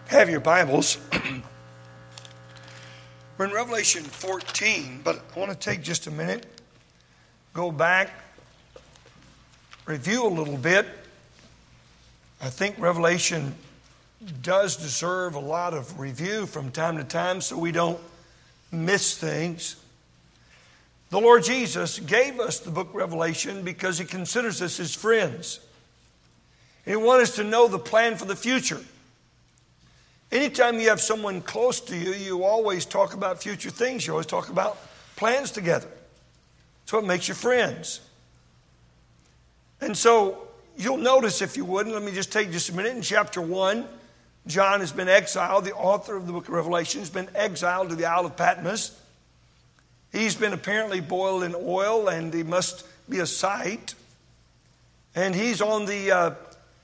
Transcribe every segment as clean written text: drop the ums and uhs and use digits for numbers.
have your Bibles, we're in Revelation 14, but I want to take just a minute, go back, review a little bit. I think Revelation does deserve a lot of review from time to time so we don't miss things. The Lord Jesus gave us the book Revelation because He considers us His friends. He wants us to know the plan for the future. Anytime you have someone close to you, you always talk about future things. You always talk about plans together. That's what makes you friends. And so you'll notice, if you would, and let me just take just a minute, in chapter 1, John has been exiled. The author of the book of Revelation has been exiled to the Isle of Patmos. He's been apparently boiled in oil, and he must be a sight. And he's on the,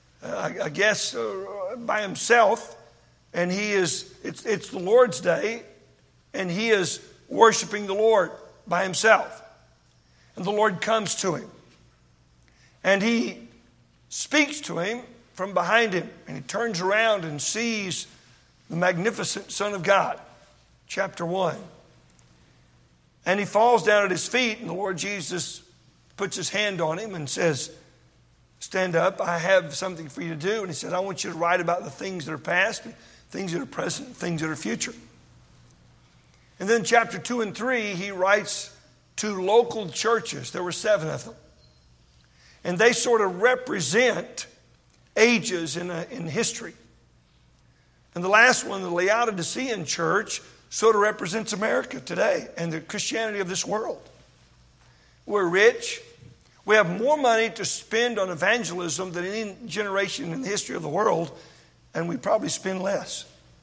by himself. And it's the Lord's day, and he is worshiping the Lord by himself. And the Lord comes to him. And he speaks to him from behind him. And he turns around and sees the magnificent Son of God. Chapter 1. And he falls down at his feet, and the Lord Jesus puts his hand on him and says, "Stand up, I have something for you to do." And he said, "I want you to write about the things that are past, things that are present, things that are future." And then chapter 2 and 3, he writes to local churches. There were 7 of them. And they sort of represent ages in history. And the last one, the Laodicean church, sort of represents America today and the Christianity of this world. We're rich. We have more money to spend on evangelism than any generation in the history of the world, and we probably spend less.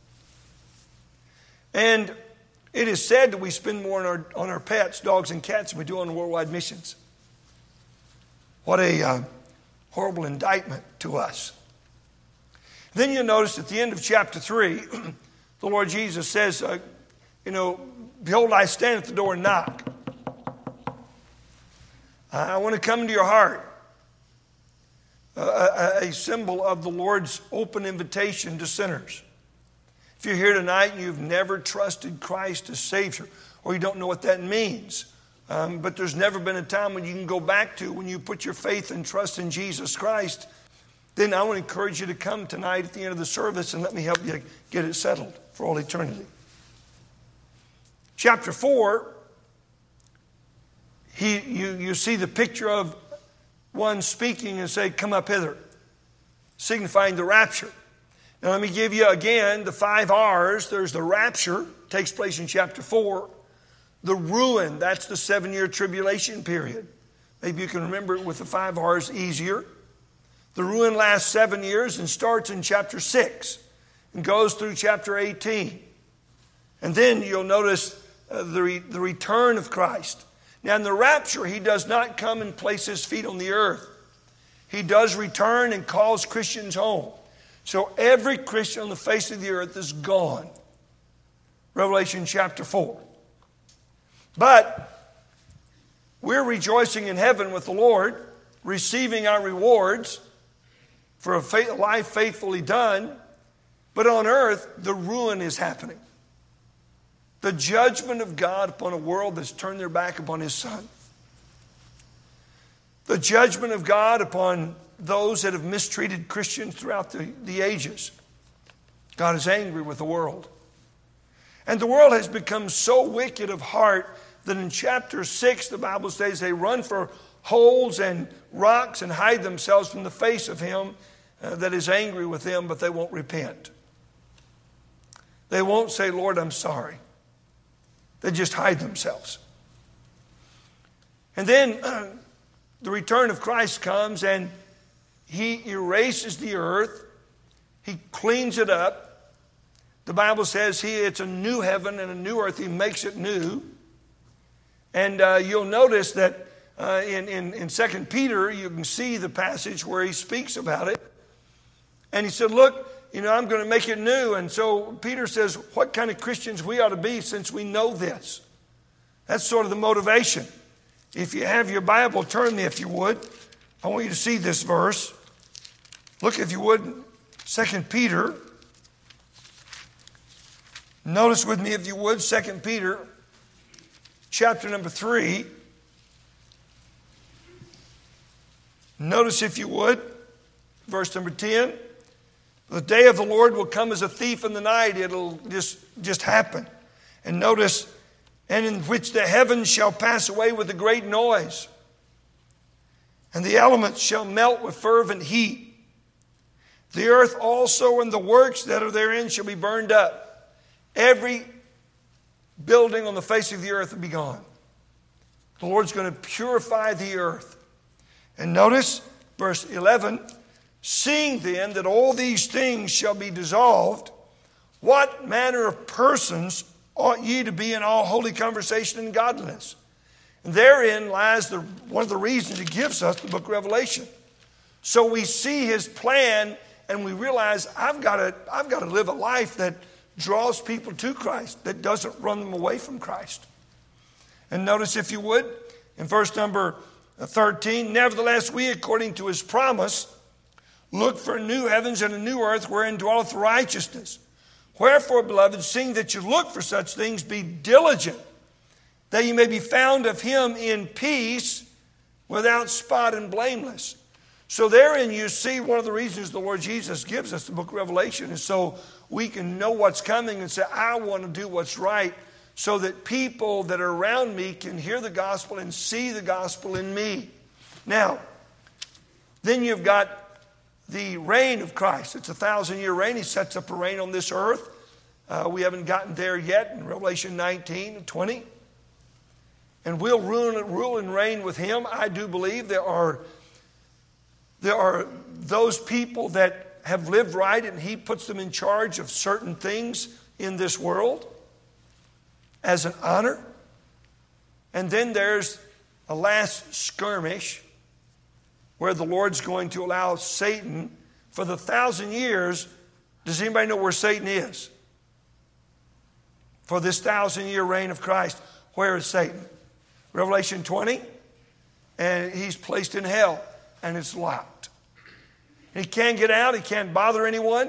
And it is said that we spend more on our pets, dogs and cats, than we do on worldwide missions. What a horrible indictment to us. Then you'll notice at the end of chapter 3, the Lord Jesus says, "Behold, I stand at the door and knock. I want to come into your heart." A symbol of the Lord's open invitation to sinners. If you're here tonight and you've never trusted Christ as Savior, or you don't know what that means, but there's never been a time when you can go back to when you put your faith and trust in Jesus Christ, then I want to encourage you to come tonight at the end of the service and let me help you get it settled for all eternity. Chapter 4, you see the picture of one speaking and say, "Come up hither," signifying the rapture. Now let me give you again the 5 R's. There's the rapture, takes place in chapter 4. The ruin, that's the 7-year tribulation period. Maybe you can remember it with the 5 R's easier. The ruin lasts 7 years and starts in chapter 6 and goes through chapter 18. And then you'll notice the return of Christ. Now in the rapture, He does not come and place His feet on the earth. He does return and calls Christians home. So every Christian on the face of the earth is gone. Revelation chapter 4. But we're rejoicing in heaven with the Lord, receiving our rewards for a life faithfully done. But on earth, the ruin is happening. The judgment of God upon a world that's turned their back upon His Son. The judgment of God upon those that have mistreated Christians throughout the ages. God is angry with the world. And the world has become so wicked of heart that in chapter 6, the Bible says they run for holes and rocks and hide themselves from the face of Him that is angry with them, but they won't repent. They won't say, "Lord, I'm sorry." They just hide themselves. And then the return of Christ comes and He erases the earth. He cleans it up. The Bible says it's a new heaven and a new earth. He makes it new. And you'll notice that in 2 Peter, you can see the passage where he speaks about it. And he said, "Look, I'm going to make it new." And so Peter says, what kind of Christians we ought to be since we know this. That's sort of the motivation. If you have your Bible, turn me if you would. I want you to see this verse. Look, if you would, 2 Peter Notice with me, if you would, 2 Peter chapter number 3. Notice, if you would, verse number 10. The day of the Lord will come as a thief in the night. It'll just happen. And notice, and in which the heavens shall pass away with a great noise, and the elements shall melt with fervent heat. The earth also and the works that are therein shall be burned up. Every building on the face of the earth will be gone. The Lord's going to purify the earth. And notice verse 11, seeing then that all these things shall be dissolved, what manner of persons ought ye to be in all holy conversation and godliness? And therein lies one of the reasons he gives us the book of Revelation. So we see his plan and we realize I've got to live a life that draws people to Christ, that doesn't run them away from Christ. And notice, if you would, in verse number 13, nevertheless we, according to his promise, look for new heavens and a new earth wherein dwelleth righteousness. Wherefore, beloved, seeing that you look for such things, be diligent, that you may be found of him in peace, without spot and blameless. So therein you see one of the reasons the Lord Jesus gives us the book of Revelation is so we can know what's coming and say, I want to do what's right, so that people that are around me can hear the gospel and see the gospel in me. Now, then you've got the reign of Christ. It's a 1,000-year reign. He sets up a reign on this earth. We haven't gotten there yet in Revelation 19 and 20. And we'll rule and reign with him. I do believe there are those people that have lived right and he puts them in charge of certain things in this world as an honor. And then there's a last skirmish where the Lord's going to allow Satan for the 1,000 years. Does anybody know where Satan is? For this 1,000-year reign of Christ, where is Satan? Revelation 20, and he's placed in hell, and it's locked. He can't get out, he can't bother anyone.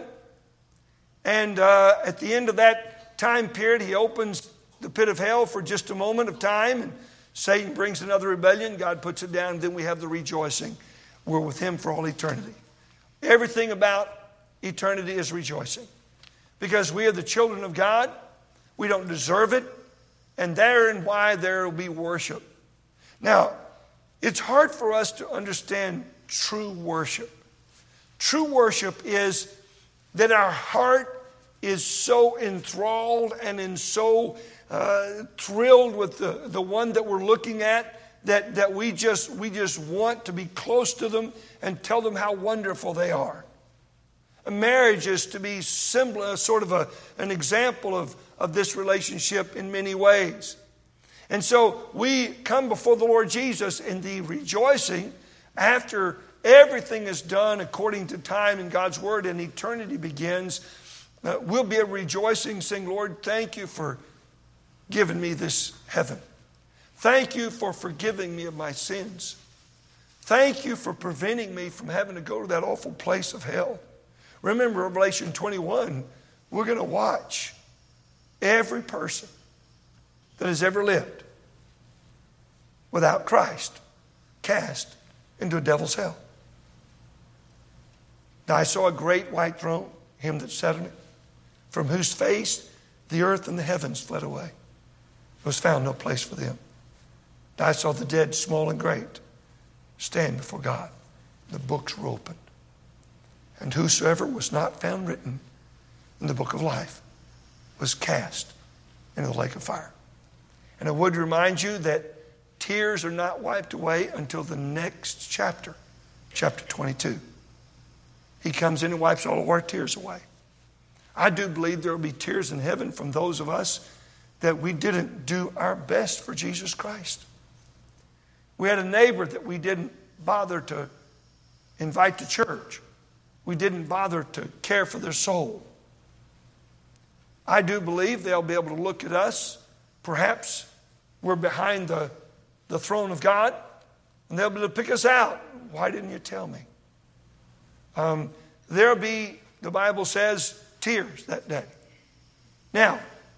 And at the end of that time period, he opens the pit of hell for just a moment of time, and Satan brings another rebellion, God puts it down, and then we have the rejoicing. We're with him for all eternity. Everything about eternity is rejoicing. Because we are the children of God. We don't deserve it. And therein why there will be worship. Now, it's hard for us to understand true worship. True worship is that our heart is so enthralled and so thrilled with the one that we're looking at, that we just want to be close to them and tell them how wonderful they are. A marriage is to be similar, sort of an example of this relationship in many ways. And so we come before the Lord Jesus in the rejoicing after everything is done according to time in God's word and eternity begins. We'll be rejoicing, saying, Lord, thank you for giving me this heaven. Thank you for forgiving me of my sins. Thank you for preventing me from having to go to that awful place of hell. Remember Revelation 21, we're going to watch every person that has ever lived without Christ cast into a devil's hell. Now I saw a great white throne, him that sat on it, from whose face the earth and the heavens fled away. There was found no place for them. Now I saw the dead, small and great, stand before God. The books were opened. And whosoever was not found written in the book of life was cast into the lake of fire. And I would remind you that tears are not wiped away until the next chapter, chapter 22. He comes in and wipes all of our tears away. I do believe there will be tears in heaven from those of us that we didn't do our best for Jesus Christ. We had a neighbor that we didn't bother to invite to church. We didn't bother to care for their soul. I do believe they'll be able to look at us. Perhaps we're behind the throne of God, and they'll be able to pick us out. Why didn't you tell me? There'll be, the Bible says, tears that day. Now,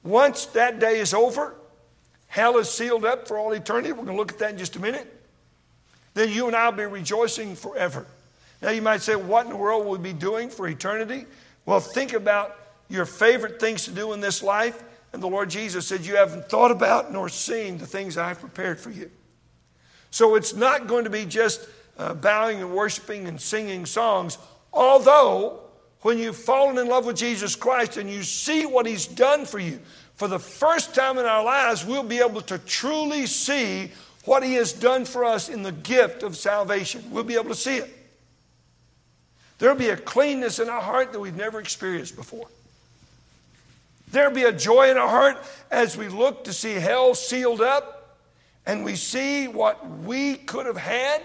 Once that day is over, hell is sealed up for all eternity. We're going to look at that in just a minute. Then you and I will be rejoicing forever. Now you might say, what in the world will we be doing for eternity? Well, think about your favorite things to do in this life. And the Lord Jesus said, you haven't thought about nor seen the things I have prepared for you. So it's not going to be just bowing and worshiping and singing songs. Although, when you've fallen in love with Jesus Christ and you see what He's done for you, for the first time in our lives, we'll be able to truly see what He has done for us in the gift of salvation. We'll be able to see it. There'll be a cleanness in our heart that we've never experienced before. There'll be a joy in our heart as we look to see hell sealed up and we see what we could have had,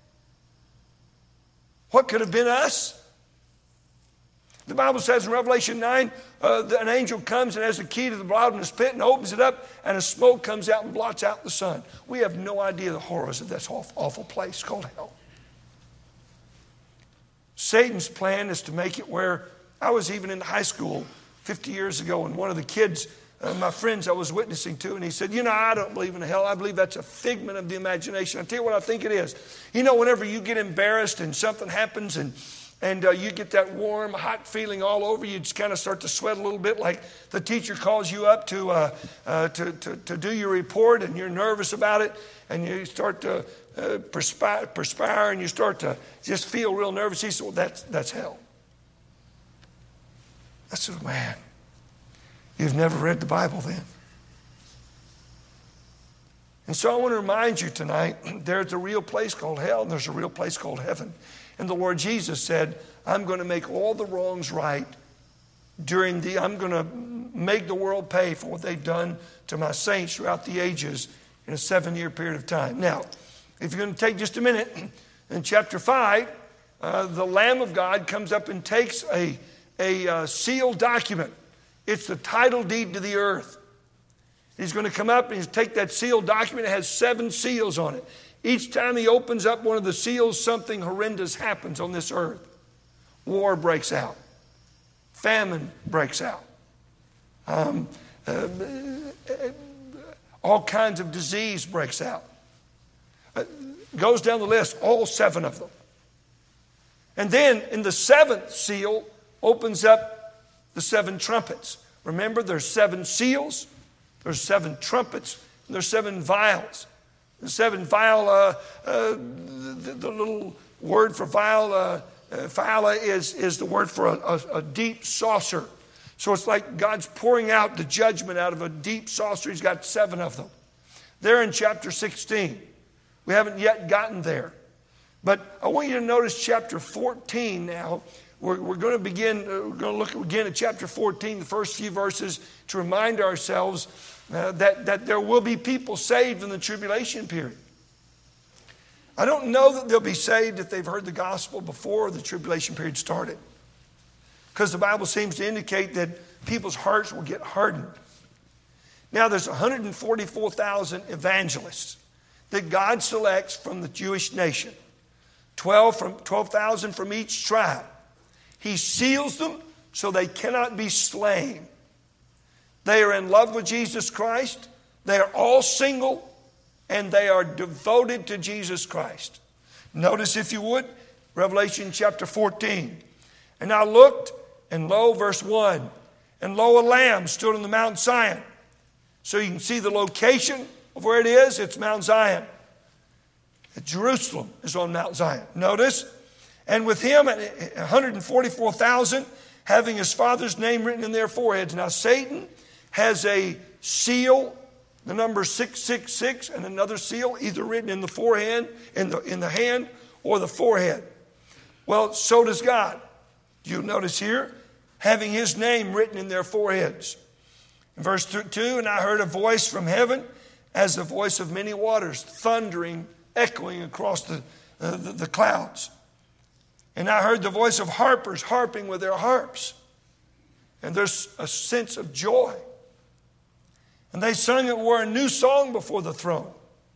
what could have been us. The Bible says in Revelation 9, an angel comes and has the key to the bottomless pit and opens it up, and a smoke comes out and blots out the sun. We have no idea the horrors of this awful place called hell. Satan's plan is to make it where, I was even in high school 50 years ago, and one of the kids, my friends I was witnessing to, and he said, I don't believe in hell. I believe that's a figment of the imagination. I tell you what I think it is. Whenever you get embarrassed and something happens and you get that warm, hot feeling all over you, just kind of start to sweat a little bit, like the teacher calls you up to do your report, and you're nervous about it, and you start to perspire, and you start to just feel real nervous. He said, well, that's hell. I said, man, you've never read the Bible then. And so I want to remind you tonight, there's a real place called hell, and there's a real place called heaven. And the Lord Jesus said, I'm going to make all the wrongs right I'm going to make the world pay for what they've done to my saints throughout the ages in a 7-year period of time. Now, if you're going to take just a minute, in chapter 5, the Lamb of God comes up and takes a sealed document. It's the title deed to the earth. He's going to come up and take that sealed document. It has 7 seals on it. Each time he opens up one of the seals, something horrendous happens on this earth. War breaks out. Famine breaks out. All kinds of disease breaks out. Goes down the list, all 7 of them. And then in the 7th seal opens up the 7 trumpets. Remember, there's 7 seals, there's 7 trumpets, and there's 7 vials. The 7 vial, the little word for vial, phyla is the word for a deep saucer. So it's like God's pouring out the judgment out of a deep saucer. He's got 7 of them. They're in chapter 16. We haven't yet gotten there. But I want you to notice chapter 14 now. We're going to look again at chapter 14, the first few verses, to remind ourselves that there will be people saved in the tribulation period. I don't know that they'll be saved if they've heard the gospel before the tribulation period started, because the Bible seems to indicate that people's hearts will get hardened. Now, there's 144,000 evangelists that God selects from the Jewish nation, 12,000 from each tribe. He seals them so they cannot be slain. They are in love with Jesus Christ. They are all single, and they are devoted to Jesus Christ. Notice, if you would, Revelation chapter 14. And I looked, and lo, verse 1, and lo, a lamb stood on the Mount Zion. So you can see the location of where it is. It's Mount Zion. Jerusalem is on Mount Zion. Notice, and with him 144,000 having his Father's name written in their foreheads. Now Satan has a seal, the number 666, and another seal, either written in the forehead, in the hand, or the forehead. Well, so does God. You'll notice here, having his name written in their foreheads. In verse 2, and I heard a voice from heaven as the voice of many waters, thundering, echoing across the clouds. And I heard the voice of harpers harping with their harps. And there's a sense of joy. And they sung it were a new song before the throne,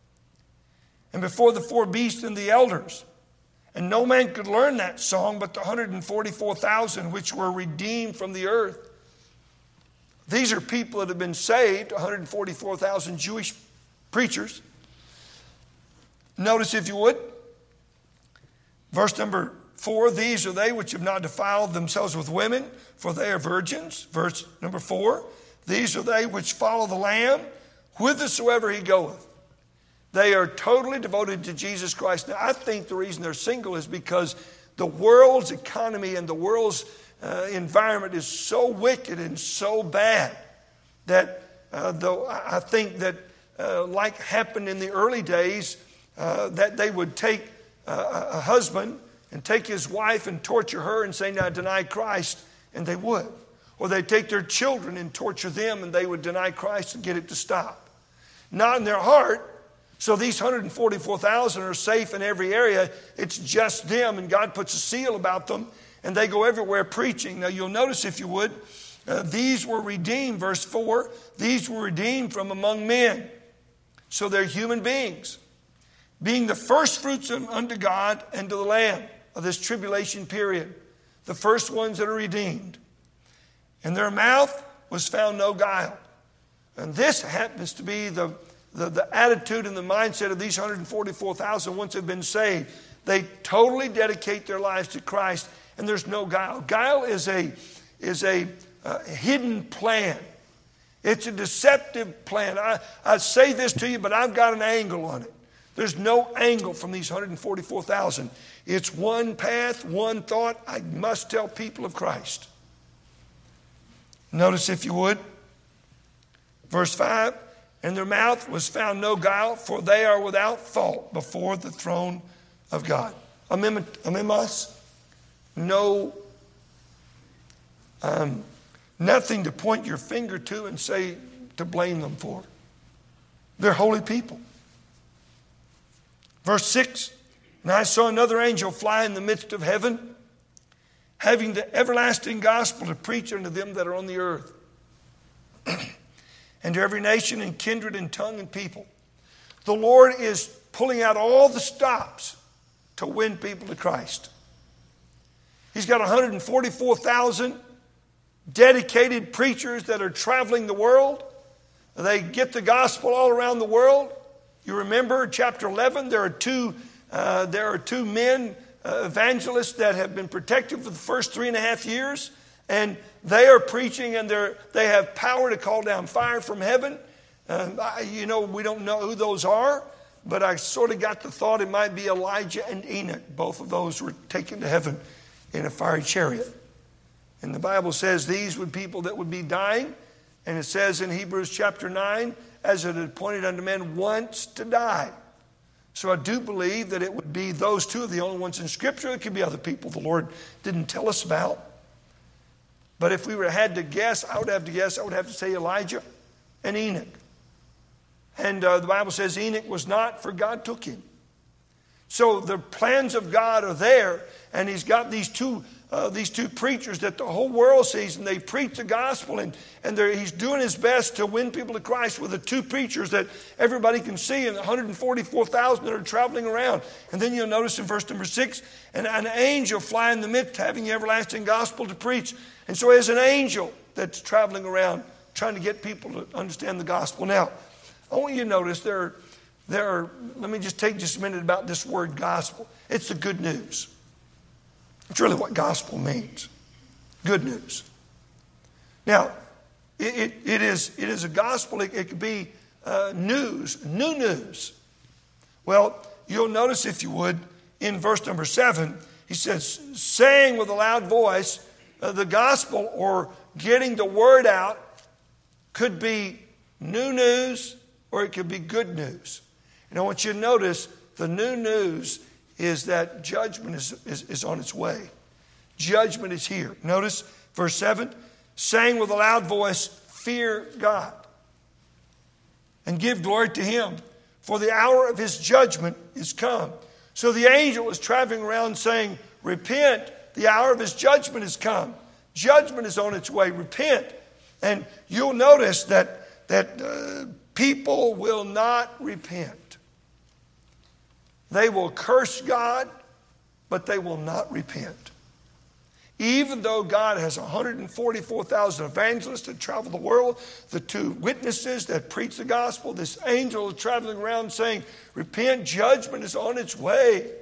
and before the 4 beasts and the elders. And no man could learn that song but the 144,000 which were redeemed from the earth. These are people that have been saved, 144,000 Jewish preachers. Notice, if you would, verse number 4, these are they which have not defiled themselves with women, for they are virgins. Verse number 4, these are they which follow the Lamb, whithersoever he goeth. They are totally devoted to Jesus Christ. Now, I think the reason they're single is because the world's economy and the world's environment is so wicked and so bad that though I think that like happened in the early days, that they would take a husband and take his wife and torture her and say, now deny Christ, and they would. Or they'd take their children and torture them and they would deny Christ and get it to stop. Not in their heart. So these 144,000 are safe in every area. It's just them, and God puts a seal about them, and they go everywhere preaching. Now you'll notice, if you would, these were redeemed, verse 4, these were redeemed from among men. So they're human beings, being the first fruits unto God and to the Lamb of this tribulation period, the first ones that are redeemed. In their mouth was found no guile. And this happens to be the attitude and the mindset of these 144,000 once they've been saved. They totally dedicate their lives to Christ, and there's no guile. Guile is a hidden plan. It's a deceptive plan. I say this to you, but I've got an angle on it. There's no angle from these 144,000. It's one path, one thought. I must tell people of Christ. Notice, if you would, verse 5, in their mouth was found no guile, for they are without fault before the throne of God. Amemos, no, nothing to point your finger to and say to blame them for. They're holy people. Verse 6, and I saw another angel fly in the midst of heaven, having the everlasting gospel to preach unto them that are on the earth, and to every nation and kindred and tongue and people. The Lord is pulling out all the stops to win people to Christ. He's got 144,000 dedicated preachers that are traveling the world. They get the gospel all around the world. You remember chapter 11, there are two men, evangelists, that have been protected for the first 3.5 years. And they are preaching, and they have power to call down fire from heaven. We don't know who those are, but I sort of got the thought it might be Elijah and Enoch. Both of those were taken to heaven in a fiery chariot. And the Bible says these would people that would be dying. And it says in Hebrews chapter 9, as it appointed unto men once to die. So I do believe that it would be those two are the only ones in Scripture. It could be other people the Lord didn't tell us about. But if we had to guess, I would have to say Elijah and Enoch. And the Bible says Enoch was not, for God took him. So the plans of God are there, and he's got these two preachers that the whole world sees, and they preach the gospel, and he's doing his best to win people to Christ with the two preachers that everybody can see, and the 144,000 that are traveling around. And then you'll notice in verse number 6, and an angel fly in the midst, having the everlasting gospel to preach. And so there's an angel that's traveling around trying to get people to understand the gospel. Now, I want you to notice there are, let me just take just a minute about this word gospel. It's the good news. It's really what gospel means. Good news. Now, it is a gospel. It could be news, new news. Well, you'll notice, if you would, in verse number 7, he says, saying with a loud voice, the gospel, or getting the word out, could be new news or it could be good news. And I want you to notice the new news is that judgment is on its way. Judgment is here. Notice verse 7, saying with a loud voice, fear God and give glory to him, for the hour of his judgment is come. So the angel is traveling around saying, repent, the hour of his judgment has come. Judgment is on its way. Repent. And you'll notice that people will not repent. They will curse God, but they will not repent. Even though God has 144,000 evangelists that travel the world, the 2 witnesses that preach the gospel, this angel is traveling around saying, repent, judgment is on its way.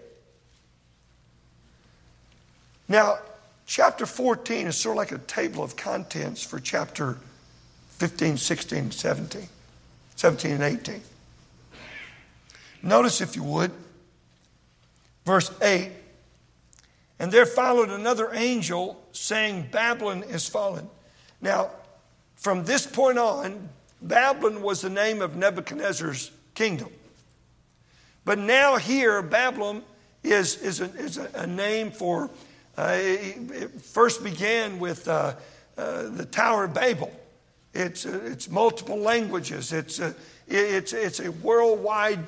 Now, chapter 14 is sort of like a table of contents for chapter 15, 16, 17 and 18. Notice, if you would, verse 8. And there followed another angel saying, Babylon is fallen. Now, from this point on, Babylon was the name of Nebuchadnezzar's kingdom. But now here, Babylon is a name for, it first began with the Tower of Babel. It's multiple languages. It's a worldwide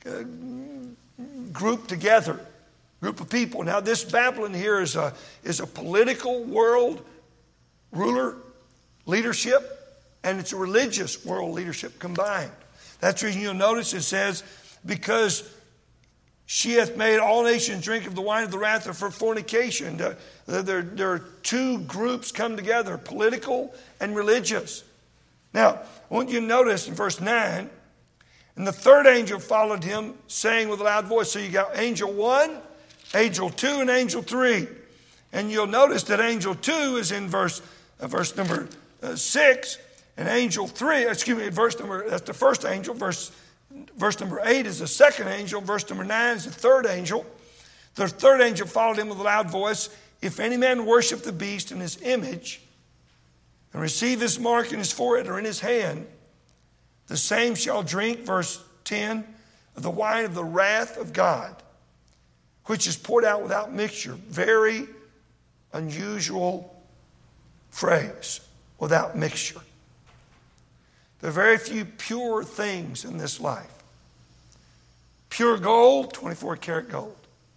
group of people. Now, this Babylon here is a political world ruler leadership, and it's a religious world leadership combined. That's the reason you'll notice it says, because she hath made all nations drink of the wine of the wrath of her fornication. There are 2 groups come together, political and religious. Now, I want you to notice in verse 9, and the 3rd angel followed him, saying with a loud voice. So you got angel 1, angel 2, and angel 3. And you'll notice that angel 2 is in verse number 6, and angel 3, that's the first angel. Verse number 8 is the second angel. Verse number 9 is the 3rd angel. The 3rd angel followed him with a loud voice. If any man worship the beast in his image, and receive his mark in his forehead or in his hand, the same shall drink, verse 10, of the wine of the wrath of God, which is poured out without mixture. Very unusual phrase, without mixture. There are very few pure things in this life. Pure gold, 24-karat gold.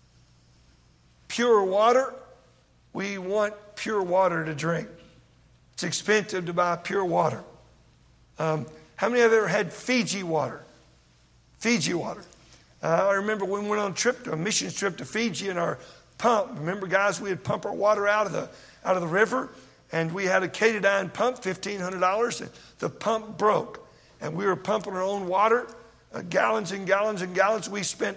Pure water, we want pure water to drink. It's expensive to buy pure water. How many have ever had Fiji water? Fiji water. I remember when we went on a mission trip to Fiji, and our pump. Remember, guys, we would pump our water out of the river, and we had a Katadyn pump, $1,500. And the pump broke, and we were pumping our own water, gallons and gallons and gallons. We spent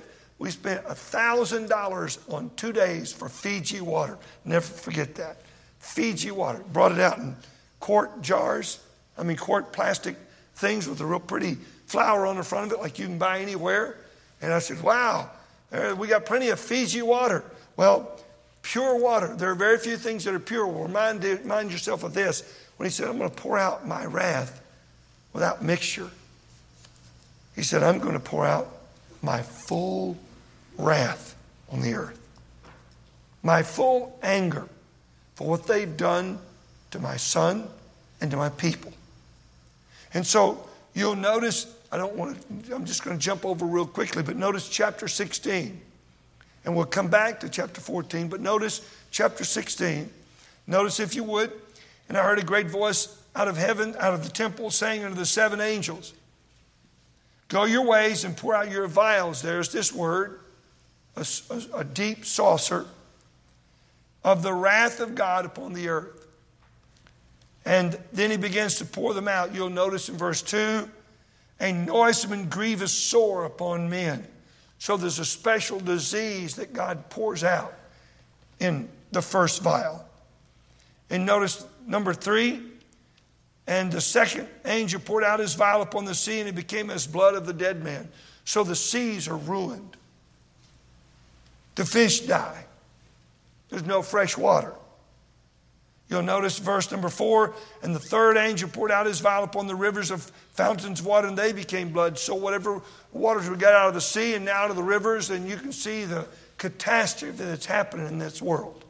$1,000 on 2 days for Fiji water. Never forget that. Fiji water. Brought it out in quart plastic things with a real pretty flower on the front of it, like you can buy anywhere. And I said, wow, we got plenty of Fiji water. Well, pure water. There are very few things that are pure. Well, remind yourself of this. When he said, I'm going to pour out my wrath without mixture. He said, I'm going to pour out my full wrath on the earth. My full anger for what they've done to my son and to my people. And so you'll notice, I'm just going to jump over real quickly, but notice chapter 16. And we'll come back to chapter 14, but notice chapter 16. Notice, if you would, and I heard a great voice out of heaven, out of the temple, saying unto the 7 angels, go your ways and pour out your vials. There's this word, a deep saucer of the wrath of God upon the earth. And then he begins to pour them out. You'll notice in verse 2, a noisome and grievous sore upon men. So there's a special disease that God pours out in the first vial. And notice number 3, and the second angel poured out his vial upon the sea, and it became as blood of the dead man. So the seas are ruined. The fish die. There's no fresh water. You'll notice verse number 4, and the 3rd angel poured out his vial upon the rivers of fountains of water, and they became blood. So whatever waters we got out of the sea and out of the rivers, and you can see the catastrophe that's happening in this world.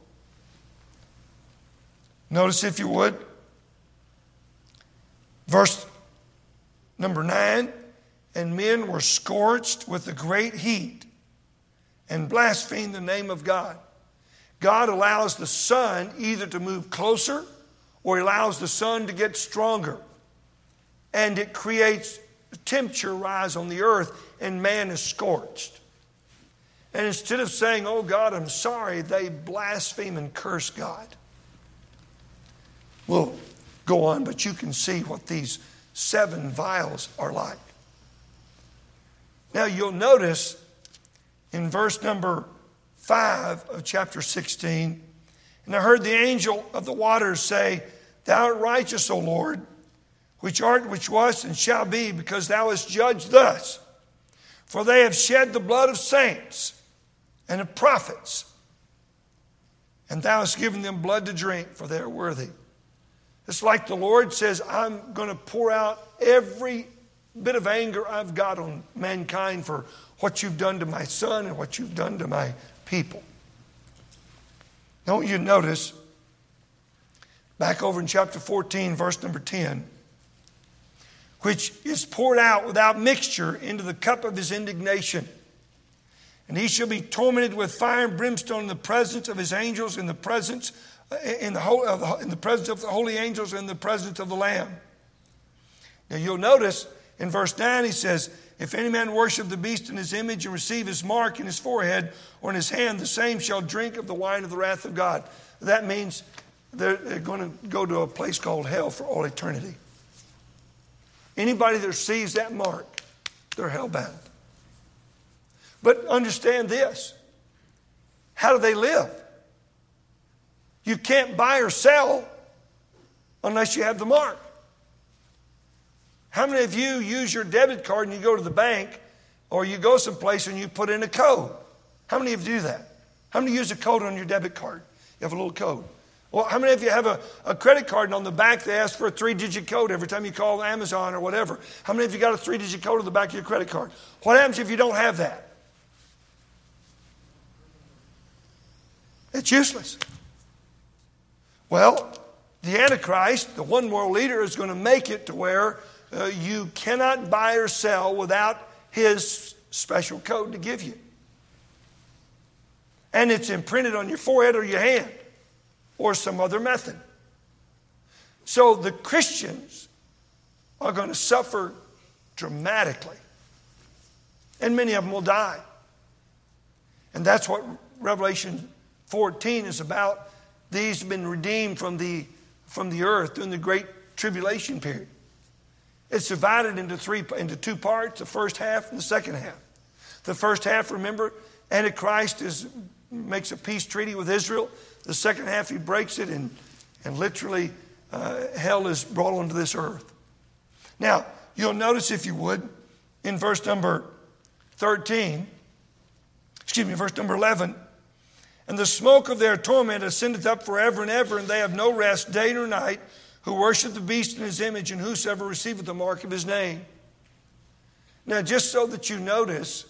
Notice, if you would, verse number 9, and men were scorched with the great heat and blasphemed the name of God. God allows the sun either to move closer or he allows the sun to get stronger. And it creates temperature rise on the earth, and man is scorched. And instead of saying, oh God, I'm sorry, they blaspheme and curse God. We'll go on, but you can see what these 7 vials are like. Now you'll notice in verse number 5 of chapter 16, and I heard the angel of the waters say, Thou art righteous, O Lord, which art, which was, and shall be, because thou hast judged thus. For they have shed the blood of saints and of prophets, and thou hast given them blood to drink, for they are worthy. It's like the Lord says, I'm going to pour out every bit of anger I've got on mankind for what you've done to my son and what you've done to my people. Now you notice, back over in chapter 14, verse number 10, which is poured out without mixture into the cup of his indignation. And he shall be tormented with fire and brimstone in the presence of his angels, in the presence of the holy angels, in the presence of the Lamb. Now you'll notice in verse 9 he says, If any man worship the beast in his image and receive his mark in his forehead or in his hand, the same shall drink of the wine of the wrath of God. That means they're going to go to a place called hell for all eternity. Anybody that receives that mark, they're hell-bound. But understand this. How do they live? You can't buy or sell unless you have the mark. How many of you use your debit card and you go to the bank or you go someplace and you put in a code? How many of you do that? How many use a code on your debit card? You have a little code. Well, how many of you have a credit card and on the back they ask for a 3-digit code every time you call Amazon or whatever? How many of you got a 3-digit code on the back of your credit card? What happens if you don't have that? It's useless. Well, the Antichrist, the one world leader, is going to make it to where you cannot buy or sell without his special code to give you. And it's imprinted on your forehead or your hand or some other method. So the Christians are going to suffer dramatically. And many of them will die. And that's what Revelation 14 is about. These have been redeemed from the earth during the Great Tribulation period. It's divided into 2 parts, the first half and the second half. The first half, remember, Antichrist makes a peace treaty with Israel. The second half, he breaks it, and literally hell is brought onto this earth. Now, you'll notice, if you would, in verse number 11, And the smoke of their torment ascendeth up forever and ever, and they have no rest day nor night, who worship the beast in his image, and whosoever receiveth the mark of his name. Now, just so that you notice,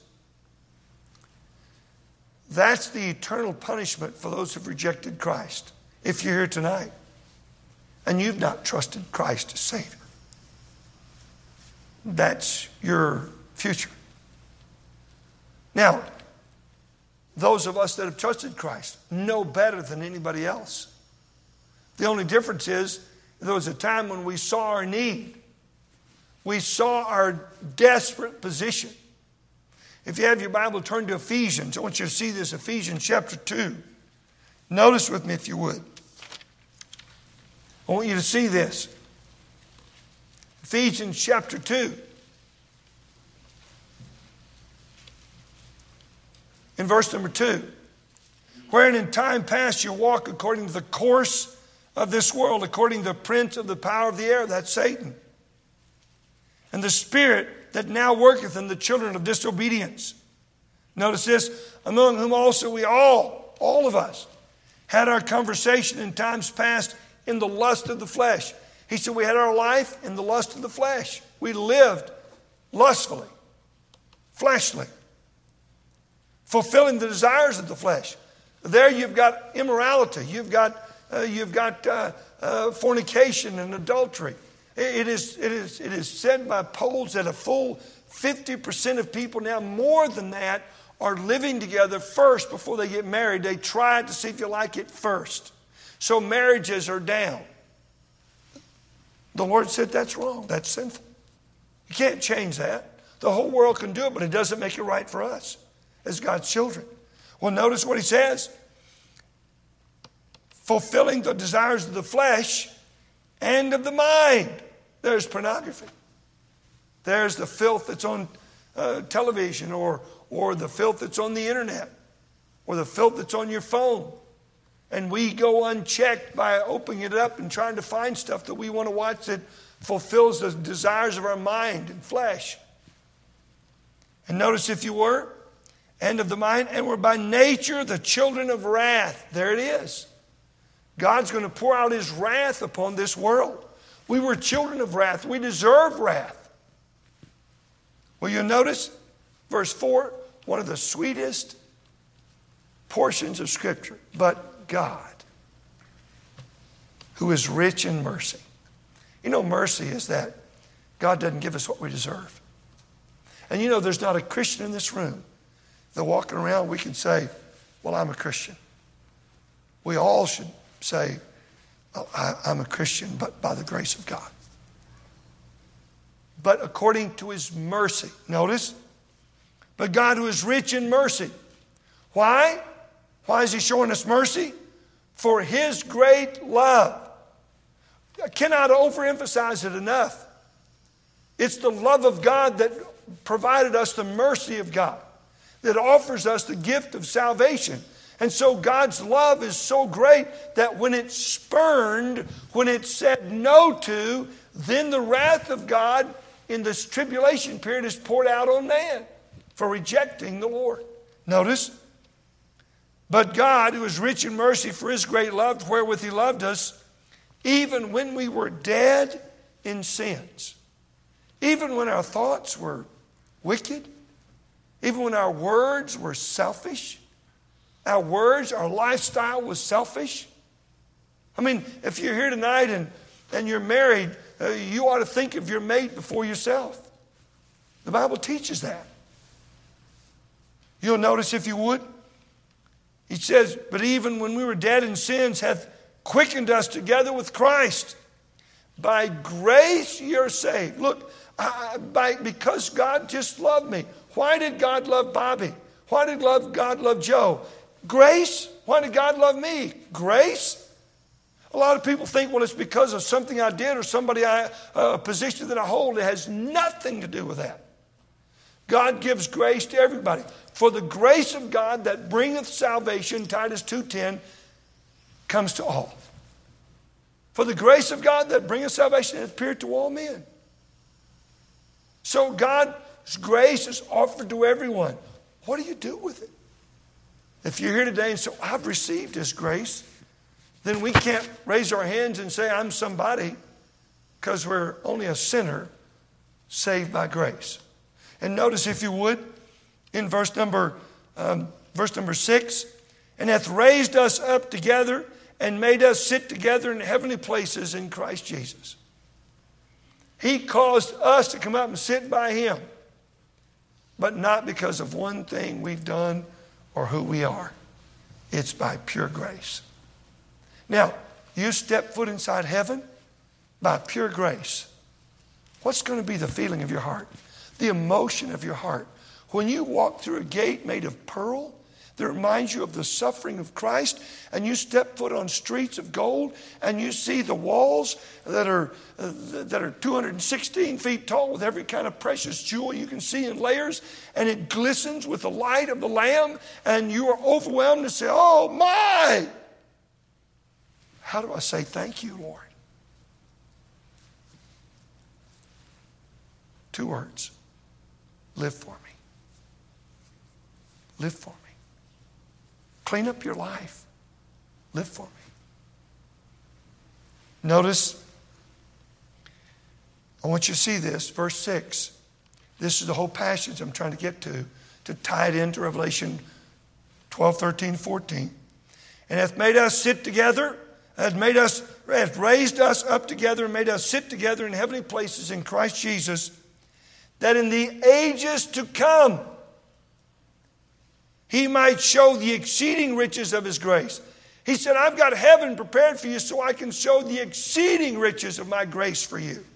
that's the eternal punishment for those who've rejected Christ. If you're here tonight and you've not trusted Christ as Savior, that's your future. Now, those of us that have trusted Christ know better than anybody else. The only difference is there was a time when we saw our need. We saw our desperate position. If you have your Bible, turn to Ephesians. I want you to see this, Ephesians chapter 2. Notice with me if you would. I want you to see this. Ephesians chapter 2. In verse number 2. Wherein in time past you walk according to the course of this world, according to the prince of the power of the air, that's Satan. And the spirit that now worketh in the children of disobedience. Notice this, among whom also we all of us, had our conversation in times past in the lust of the flesh. He said we had our life in the lust of the flesh. We lived lustfully, fleshly, fulfilling the desires of the flesh. There you've got immorality. You've got fornication and adultery. It is said by polls that a full 50% of people now, more than that, are living together first before they get married. They try to see if you like it first. So marriages are down. The Lord said that's wrong. That's sinful. You can't change that. The whole world can do it, but it doesn't make it right for us as God's children. Well, notice what he says. Fulfilling the desires of the flesh and of the mind. There's pornography. There's the filth that's on television or the filth that's on the internet or the filth that's on your phone. And we go unchecked by opening it up and trying to find stuff that we want to watch that fulfills the desires of our mind and flesh. And notice, if you were, and of the mind, and we're by nature the children of wrath. There it is. God's going to pour out his wrath upon this world. We were children of wrath. We deserve wrath. Well, you notice, verse 4, one of the sweetest portions of Scripture. But God, who is rich in mercy. You know, mercy is that God doesn't give us what we deserve. And you know, there's not a Christian in this room that walking around we can say, well, I'm a Christian. We all should say, well, I'm a Christian, but by the grace of God. But according to his mercy. Notice, but God who is rich in mercy. Why? Why is he showing us mercy? For his great love. I cannot overemphasize it enough. It's the love of God that provided us the mercy of God, that offers us the gift of salvation. And so God's love is so great that when it's spurned, when it's said no to, then the wrath of God in this tribulation period is poured out on man for rejecting the Lord. Notice, but God, who is rich in mercy for his great love, wherewith he loved us, even when we were dead in sins, even when our thoughts were wicked, even when our words were selfish, our words, our lifestyle was selfish. I mean, if you're here tonight and you're married, you ought to think of your mate before yourself. The Bible teaches that. You'll notice, if you would, he says, but even when we were dead in sins, hath quickened us together with Christ. By grace you're saved. Look, because God just loved me. Why did God love Bobby? Why did God love Joe? Grace. Why did God love me? Grace. A lot of people think, well, it's because of something I did or a position that I hold. It has nothing to do with that. God gives grace to everybody. For the grace of God that bringeth salvation, Titus 2:10, comes to all. For the grace of God that bringeth salvation hath appeared to all men. So God's grace is offered to everyone. What do you do with it? If you're here today and say, I've received his grace, then we can't raise our hands and say, I'm somebody, because we're only a sinner saved by grace. And notice, if you would, in verse number 6, and hath raised us up together and made us sit together in heavenly places in Christ Jesus. He caused us to come up and sit by him, but not because of one thing we've done or who we are. It's by pure grace. Now, you step foot inside heaven by pure grace. What's going to be the feeling of your heart? The emotion of your heart. When you walk through a gate made of pearl that reminds you of the suffering of Christ, and you step foot on streets of gold, and you see the walls that are 216 feet tall with every kind of precious jewel you can see in layers, and it glistens with the light of the Lamb, and you are overwhelmed and say, oh my! How do I say thank you, Lord? 2 words. Live for me. Live for me. Clean up your life. Live for me. Notice, I want you to see this, verse 6. This is the whole passage I'm trying to get to tie it into Revelation 12, 13, 14. And hath made us sit together, hath raised us up together and made us sit together in heavenly places in Christ Jesus, that in the ages to come he might show the exceeding riches of his grace. He said, I've got heaven prepared for you so I can show the exceeding riches of my grace for you.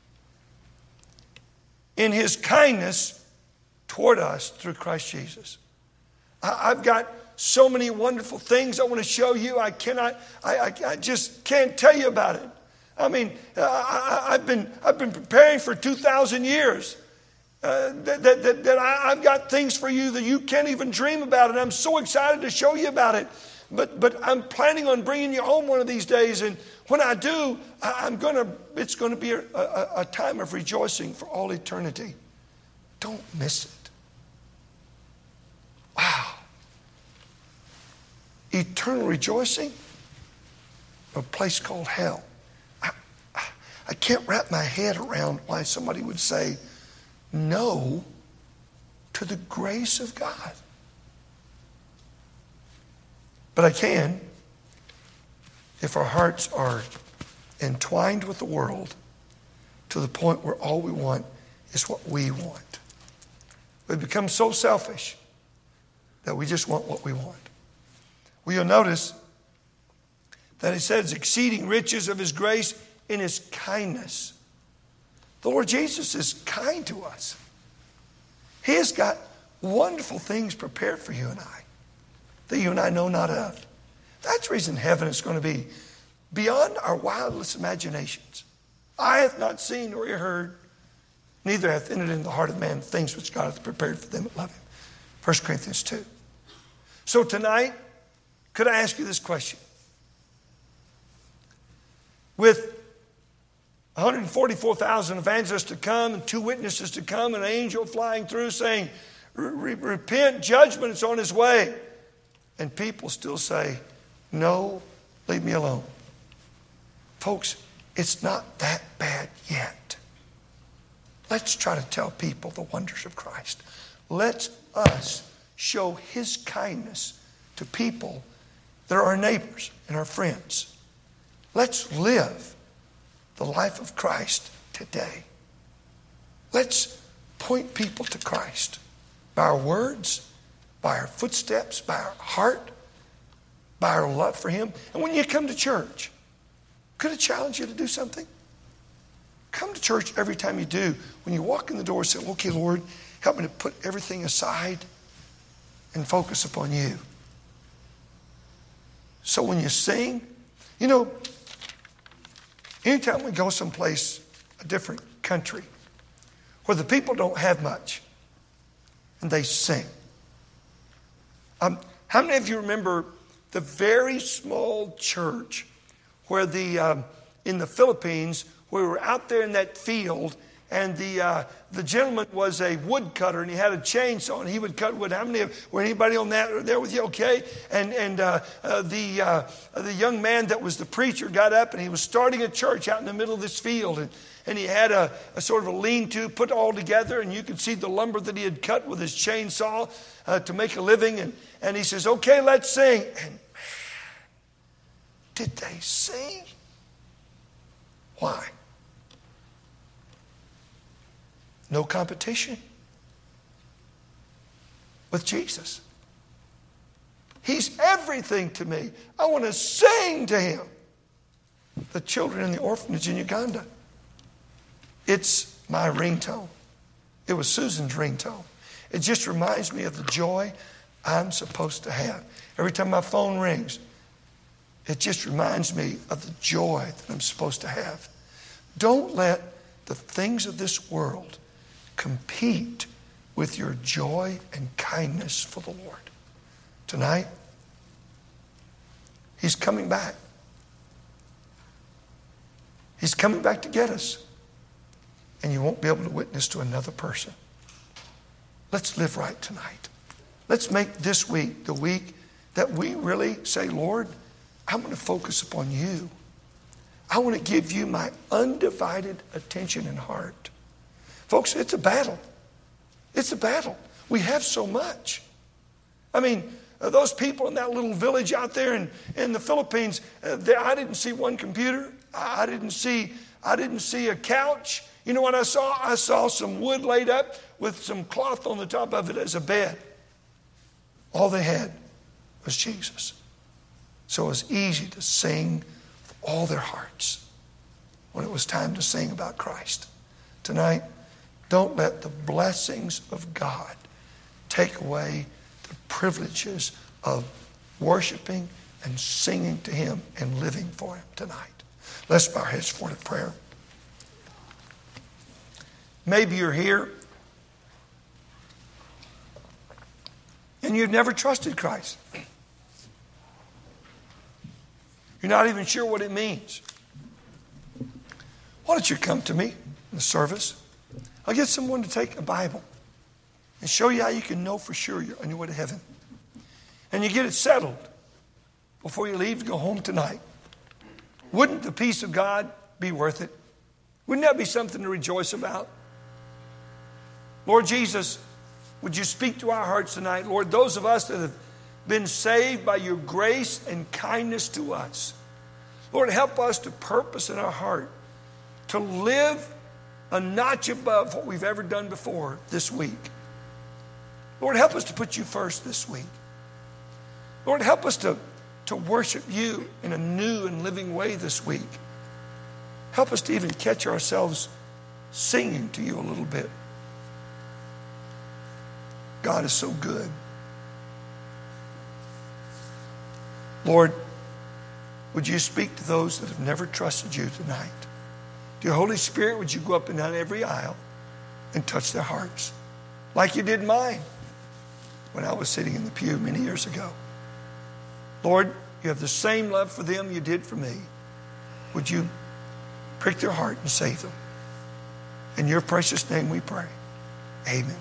In his kindness toward us through Christ Jesus. I've got so many wonderful things I want to show you. I just can't tell you about it. I mean, I've been preparing for 2,000 years. I've got things for you that you can't even dream about, and I'm so excited to show you about it. But I'm planning on bringing you home one of these days, and when I do, it's going to be a time of rejoicing for all eternity. Don't miss it. Wow. Eternal rejoicing, a place called hell. I can't wrap my head around why somebody would say no to the grace of God. But I can if our hearts are entwined with the world to the point where all we want is what we want. We become so selfish that we just want what we want. Well, you'll notice that it says exceeding riches of his grace in his kindness. The Lord Jesus is kind to us. He has got wonderful things prepared for you and I that you and I know not of. That's the reason heaven is going to be beyond our wildest imaginations. Eye hath not seen nor ear heard, neither hath entered into the heart of man things which God hath prepared for them that love him. 1 Corinthians 2. So tonight, could I ask you this question? With 144,000 evangelists to come and 2 witnesses to come and an angel flying through saying, repent, judgment is on his way. And people still say, no, leave me alone. Folks, it's not that bad yet. Let's try to tell people the wonders of Christ. Let us show his kindness to people that are our neighbors and our friends. Let's live the life of Christ today. Let's point people to Christ by our words, by our footsteps, by our heart, by our love for him. And when you come to church, could I challenge you to do something? Come to church every time you do. When you walk in the door, say, okay, Lord, help me to put everything aside and focus upon you. So when you sing, you know, anytime we go someplace, a different country, where the people don't have much, and they sing. How many of you remember the very small church where in the Philippines, we were out there in that field, and the gentleman was a woodcutter, and he had a chainsaw, and he would cut wood. Were anybody on that there with you? Okay. And the young man that was the preacher got up, and he was starting a church out in the middle of this field, and he had a sort of a lean-to put all together, and you could see the lumber that he had cut with his chainsaw to make a living. And he says, okay, let's sing. And man, did they sing? Why? No competition with Jesus. He's everything to me. I want to sing to him. The children in the orphanage in Uganda. It's my ringtone. It was Susan's ringtone. It just reminds me of the joy I'm supposed to have. Every time my phone rings, it just reminds me of the joy that I'm supposed to have. Don't let the things of this world compete with your joy and kindness for the Lord. Tonight, he's coming back. He's coming back to get us. And you won't be able to witness to another person. Let's live right tonight. Let's make this week the week that we really say, Lord, I'm going to focus upon you. I want to give you my undivided attention and heart. Folks, it's a battle. It's a battle. We have so much. I mean, those people in that little village out there in the Philippines, I didn't see one computer. I didn't see a couch. You know what I saw? I saw some wood laid up with some cloth on the top of it as a bed. All they had was Jesus. So it was easy to sing with all their hearts when it was time to sing about Christ. Tonight, don't let the blessings of God take away the privileges of worshiping and singing to him and living for him tonight. Let's bow our heads for the prayer. Maybe you're here and you've never trusted Christ. You're not even sure what it means. Why don't you come to me in the service? I'll get someone to take a Bible and show you how you can know for sure you're on your way to heaven. And you get it settled before you leave to go home tonight. Wouldn't the peace of God be worth it? Wouldn't that be something to rejoice about? Lord Jesus, would you speak to our hearts tonight? Lord, those of us that have been saved by your grace and kindness to us. Lord, help us to purpose in our heart to live a notch above what we've ever done before this week. Lord, help us to put you first this week. Lord, help us to worship you in a new and living way this week. Help us to even catch ourselves singing to you a little bit. God is so good. Lord, would you speak to those that have never trusted you tonight? Dear Holy Spirit, would you go up and down every aisle and touch their hearts like you did mine when I was sitting in the pew many years ago. Lord, you have the same love for them you did for me. Would you prick their heart and save them? In your precious name we pray. Amen.